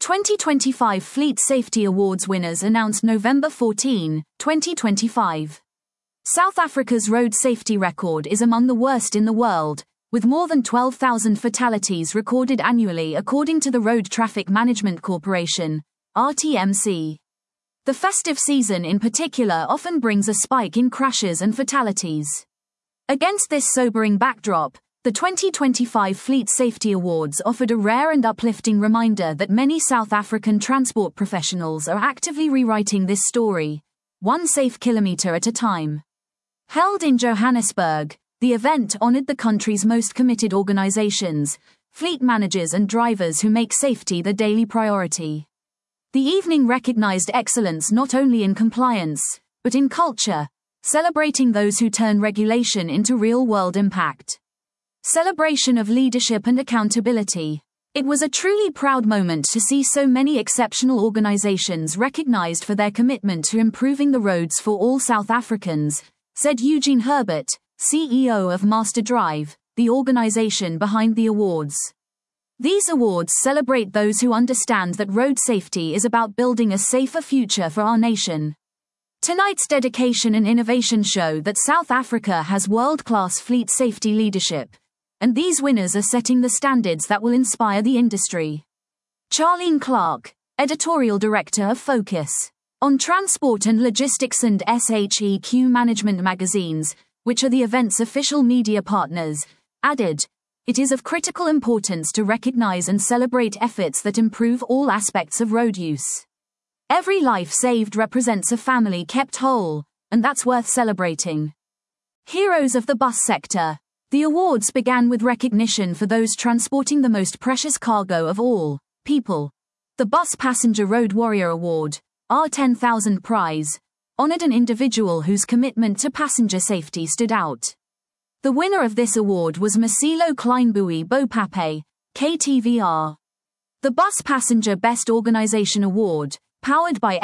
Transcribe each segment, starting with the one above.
2025 Fleet Safety Awards winners announced November 14, 2025. South Africa's road safety record is among the worst in the world, with more than 12,000 fatalities recorded annually according to the Road Traffic Management Corporation, RTMC. The festive season in particular often brings a spike in crashes and fatalities. Against this sobering backdrop, the 2025 Fleet Safety Awards offered a rare and uplifting reminder that many South African transport professionals are actively rewriting this story, one safe kilometre at a time. Held in Johannesburg, the event honoured the country's most committed organisations, fleet managers and drivers who make safety the daily priority. The evening recognised excellence not only in compliance, but in culture, celebrating those who turn regulation into real-world impact. Celebration of leadership and accountability. It was a truly proud moment to see so many exceptional organizations recognized for their commitment to improving the roads for all South Africans, said Eugene Herbert, CEO of Master Drive, the organization behind the awards. These awards celebrate those who understand that road safety is about building a safer future for our nation. Tonight's dedication and innovation show that South Africa has world-class fleet safety leadership, and these winners are setting the standards that will inspire the industry. Charlene Clark, Editorial Director of Focus on Transport and Logistics and SHEQ Management magazines, which are the event's official media partners, added, "It is of critical importance to recognize and celebrate efforts that improve all aspects of road use. Every life saved represents a family kept whole, and that's worth celebrating." Heroes of the bus sector. The awards began with recognition for those transporting the most precious cargo of all, people. The Bus Passenger Road Warrior Award, R10,000 prize, honored an individual whose commitment to passenger safety stood out. The winner of this award was Masilo Kleinbui Bopape, KTVR. The Bus Passenger Best Organization Award, powered by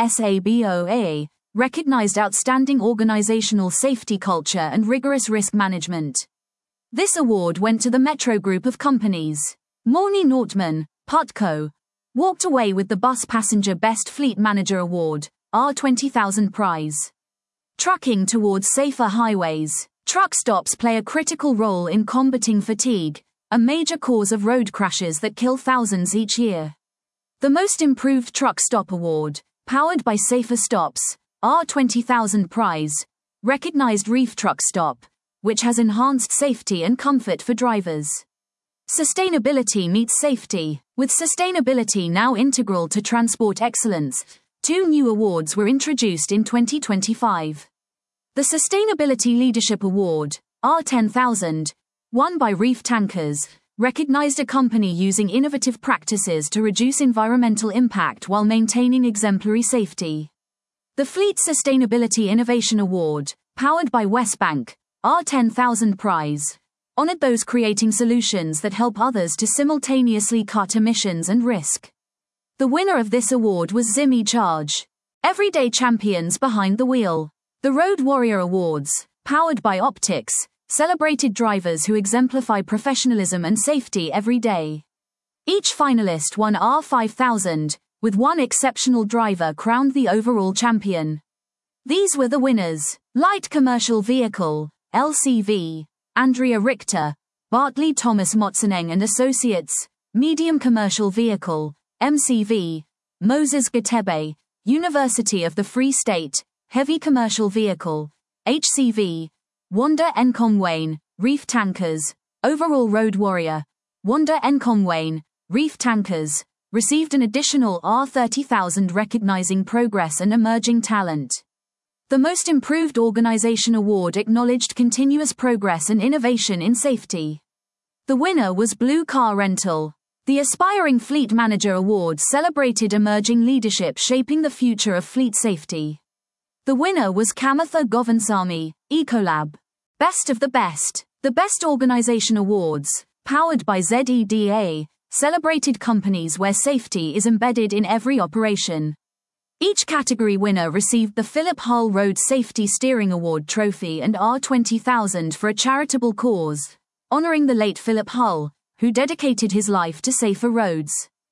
SABOA, recognized outstanding organizational safety culture and rigorous risk management. This award went to the Metro Group of companies. Morny Nortman, Putco, walked away with the Bus Passenger Best Fleet Manager Award, R20,000 prize. Trucking towards safer highways. Truck stops play a critical role in combating fatigue, a major cause of road crashes that kill thousands each year. The Most Improved Truck Stop Award, powered by Safer Stops, R20,000 prize, recognized Reef Truck Stop, which has enhanced safety and comfort for drivers. Sustainability meets safety. With sustainability now integral to transport excellence, 2 new awards were introduced in 2025. The Sustainability Leadership Award, R10,000, won by Reef Tankers, recognized a company using innovative practices to reduce environmental impact while maintaining exemplary safety. The Fleet Sustainability Innovation Award, powered by Westbank, R10,000 prize, honored those creating solutions that help others to simultaneously cut emissions and risk. The winner of this award was Zimmy Charge, Everyday Champions Behind the Wheel. The Road Warrior Awards, powered by Optics, celebrated drivers who exemplify professionalism and safety every day. Each finalist won R5,000, with one exceptional driver crowned the overall champion. These were the winners: Light Commercial Vehicle, LCV, Andrea Richter, Bartley Thomas Motseneng and Associates, Medium Commercial Vehicle, MCV, Moses Gatebe, University of the Free State, Heavy Commercial Vehicle, HCV, Wanda Nkomwayne, Reef Tankers, Overall Road Warrior, Wanda Nkomwayne, Reef Tankers, received an additional R30,000 recognizing progress and emerging talent. The Most Improved Organization Award acknowledged continuous progress and innovation in safety. The winner was Blue Car Rental. The Aspiring Fleet Manager Award celebrated emerging leadership shaping the future of fleet safety. The winner was Kamatha Govinsamy, Ecolab. Best of the Best. The Best Organization Awards, powered by ZEDA, celebrated companies where safety is embedded in every operation. Each category winner received the Philip Hull Road Safety Steering Award trophy and R20,000 for a charitable cause, honoring the late Philip Hull, who dedicated his life to safer roads.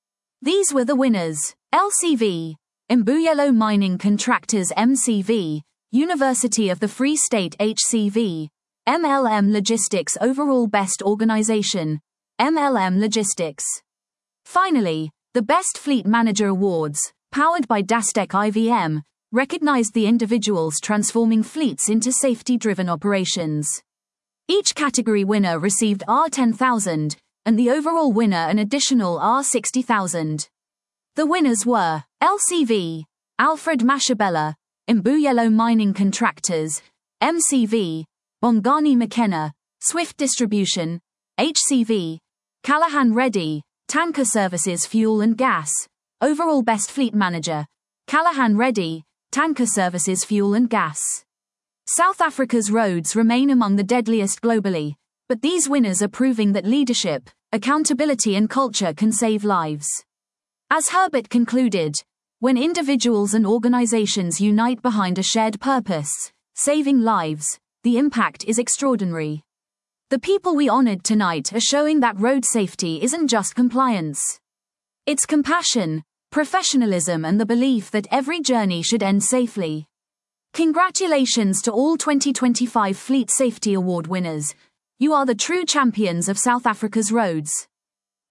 These were the winners: LCV, Mbuyelo Mining Contractors MCV, University of the Free State HCV, MLM Logistics Overall Best Organization, MLM Logistics. Finally, the Best Fleet Manager Awards, powered by Dastec IVM, recognized the individuals transforming fleets into safety-driven operations. Each category winner received R10,000, and the overall winner an additional R60,000. The winners were LCV, Alfred Mashabela, Mbuyelo Mining Contractors, MCV, Bongani McKenna, Swift Distribution, HCV, Callahan Reddy, Tanker Services Fuel and Gas, Overall Best Fleet Manager, Callahan Reddy, Tanker Services Fuel and Gas. South Africa's roads remain among the deadliest globally, but these winners are proving that leadership, accountability and culture can save lives. As Herbert concluded, when individuals and organizations unite behind a shared purpose, saving lives, the impact is extraordinary. The people we honored tonight are showing that road safety isn't just compliance. It's compassion, professionalism and the belief that every journey should end safely. Congratulations to all 2025 Fleet Safety Award winners. You are the true champions of South Africa's roads.